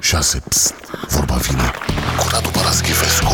6. Psst, vorba vine cu Radu Paraschivescu.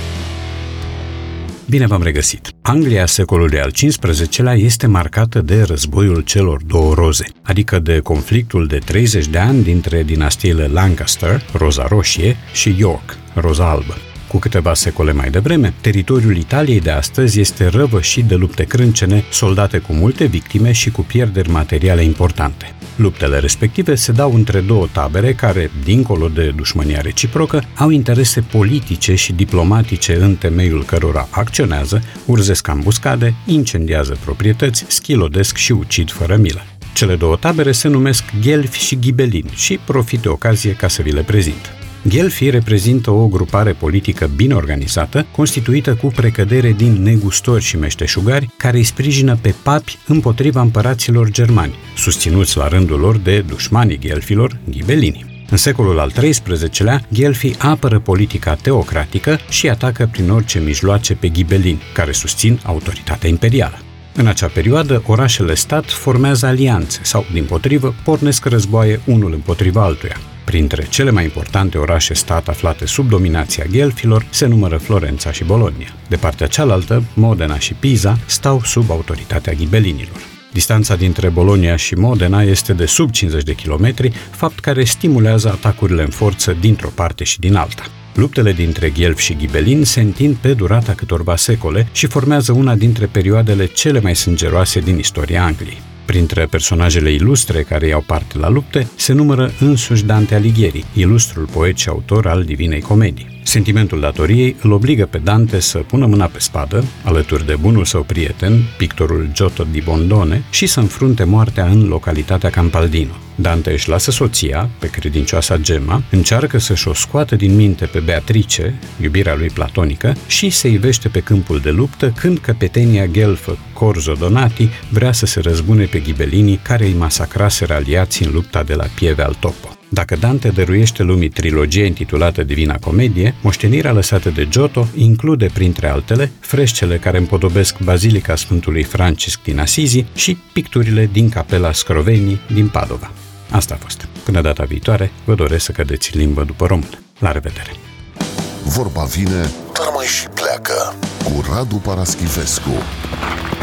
Bine v-am regăsit! Anglia secolului al XV-lea este marcată de războiul celor două roze, adică de conflictul de 30 de ani dintre dinastiile Lancaster, Roza Roșie, și York, Roza Albă. Cu câteva secole mai devreme, teritoriul Italiei de astăzi este răvășit de lupte crâncene, soldate cu multe victime și cu pierderi materiale importante. Luptele respective se dau între două tabere care, dincolo de dușmânia reciprocă, au interese politice și diplomatice în temeiul cărora acționează, urzesc ambuscade, incendiază proprietăți, schilodesc și ucid fără milă. Cele două tabere se numesc Ghelfi și Ghibelini și profit de ocazie ca să vi le prezint. Ghelfii reprezintă o grupare politică bine organizată, constituită cu precădere din negustori și meșteșugari, care îi sprijină pe papi împotriva împăraților germani, susținuți la rândul lor de dușmanii ghelfilor, Ghibelini. În secolul al XIII-lea, ghelfii apără politica teocratică și atacă prin orice mijloace pe ghibelini, care susțin autoritatea imperială. În acea perioadă, orașele-stat formează alianțe sau, dimpotrivă, pornesc războaie unul împotriva altuia. Printre cele mai importante orașe-stat aflate sub dominația ghelfilor se numără Florența și Bologna. De partea cealaltă, Modena și Pisa stau sub autoritatea ghibelinilor. Distanța dintre Bologna și Modena este de sub 50 de kilometri, fapt care stimulează atacurile în forță dintr-o parte și din alta. Luptele dintre ghelfi și ghibelini se întind pe durata câtorva secole și formează una dintre perioadele cele mai sângeroase din istoria Angliei. Printre personajele ilustre care iau parte la lupte se numără însuși Dante Alighieri, ilustrul poet și autor al Divinei Comedii. Sentimentul datoriei îl obligă pe Dante să pună mâna pe spadă, alături de bunul său prieten, pictorul Giotto di Bondone, și să înfrunte moartea în localitatea Campaldino. Dante își lasă soția, pe credincioasa Gemma, încearcă să-și o scoată din minte pe Beatrice, iubirea lui platonică, și se ivește pe câmpul de luptă când căpetenia ghelfă Corzo Donati vrea să se răzbune pe ghibelinii care îi masacraseră aliații în lupta de la Pieve al Topo. Dacă Dante dăruiește lumii trilogia intitulată Divina Comedie, moștenirea lăsată de Giotto include, printre altele, frescele care împodobesc Bazilica Sfântului Francisc din Asizi și picturile din Capela Scrovegni din Padova. Asta a fost. Până data viitoare, vă doresc să cădeți în limbă după română. La revedere! Vorba vine, dar mai și pleacă cu Radu Paraschivescu.